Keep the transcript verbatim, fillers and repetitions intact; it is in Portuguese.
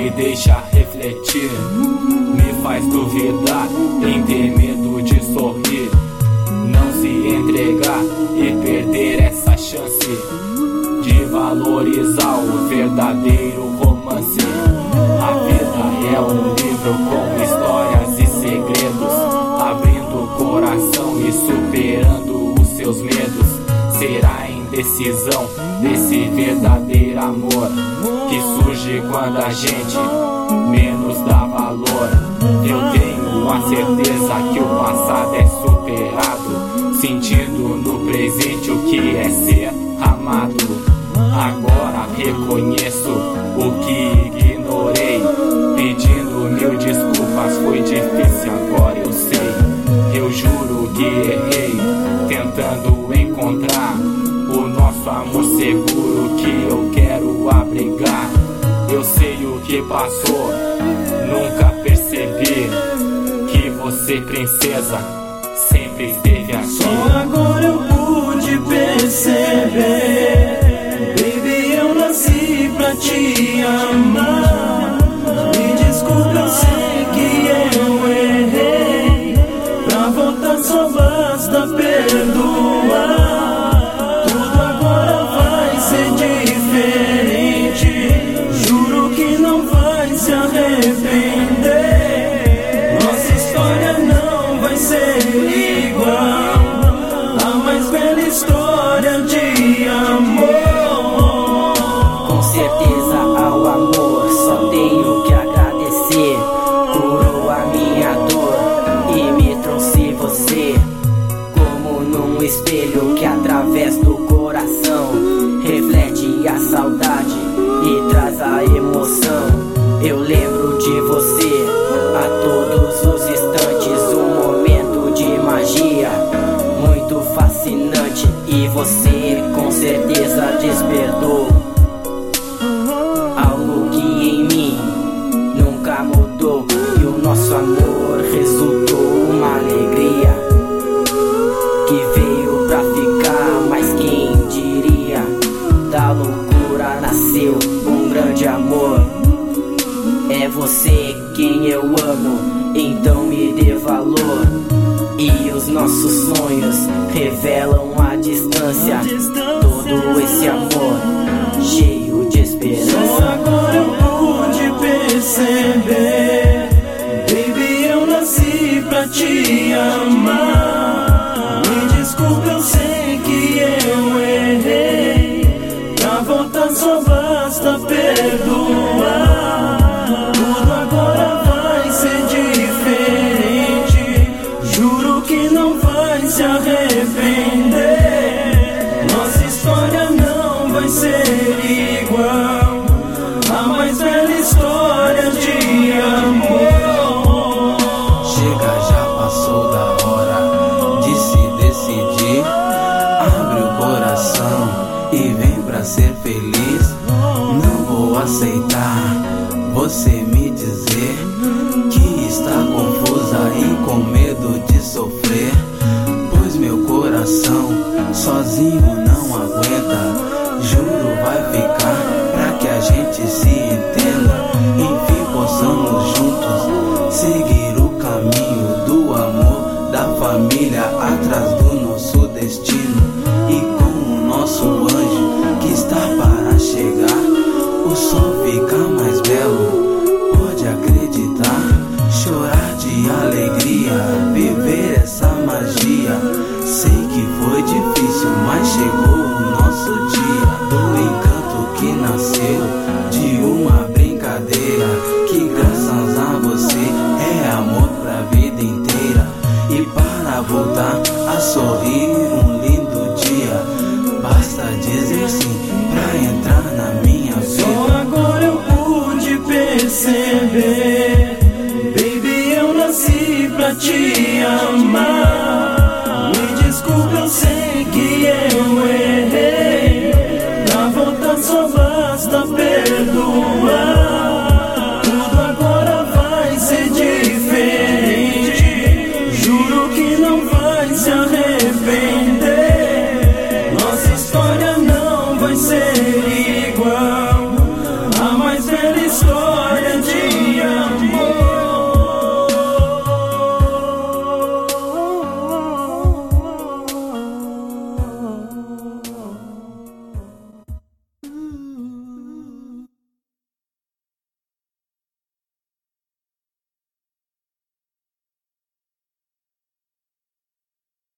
me deixa refletir, me faz duvidar, em ter medo de sorrir, não se entregar e perder essa chance de valorizar o verdadeiro romance. A vida é um livro com histórias e segredos, abrindo o coração e superando os seus medos. Será a indecisão desse verdadeiro amor que surge quando a gente menos dá valor. Eu tenho a certeza que o passado é superado, sentindo no presente o que é ser amado. Agora reconheço o que ignorei, pedindo mil desculpas, foi difícil, agora eu sei. Eu juro que errei, tentando encontrar o nosso amor seguro que eu quero abrigar. Eu sei o que passou, nunca percebi que você, princesa, sempre esteve aqui. Só agora eu pude perceber, baby, eu nasci pra te amar. Me desculpa, eu sei que eu errei, pra voltar só basta perdoar. Tudo agora vai ser diferente, juro que não vai se arrepender. Nossa história não vai ser igual a mais bela história de amor. Com certeza ao amor só tenho que agradecer. Curou a minha dor e me trouxe você, como num espelho que através do coração reflete a saudade e traz a emoção. Eu lembro de você a todos os instantes, um momento de magia muito fascinante, e você com certeza despertou algo que em mim nunca mudou, e o nosso amor resultou uma alegria que veio pra ficar. Mas quem diria, da loucura nasceu um grande amor. É você quem eu amo, então me dê valor. E os nossos sonhos revelam a distância, todo esse amor cheio de esperança. Só agora eu pude perceber, baby, eu nasci pra te amar. Me desculpa, eu sei que eu errei, pra voltar só basta perdoar. Tudo agora vai ser diferente, juro que não vai se arrepender. Nossa história não vai ser igual a mais bela história de amor. Chega, já passou da hora de se decidir. Abre o coração e vem pra ser feliz. Não vou aceitar você me dizer que está confusa e com medo de sofrer, pois meu coração sozinho não aguenta. Juro, vai ficar pra que a gente se entenda. Enfim, possamos juntos seguir o caminho do amor, da família atrás do nosso destino. E com o nosso anjo que está para chegar, o sol fica mais belo, pode acreditar. Chorar de alegria, viver essa magia. Sei que foi difícil, mas chegou o nosso dia. Do encanto que nasceu de uma brincadeira, que graças a você é amor pra vida inteira. E para voltar a sorrir um lindo dia, basta dizer sim pra entrar na minha vida. Só agora eu pude perceber, baby, eu nasci pra te amar. Me desculpa, eu sei que eu errei, pra voltar só basta perdoar. Tudo agora vai ser diferente, juro que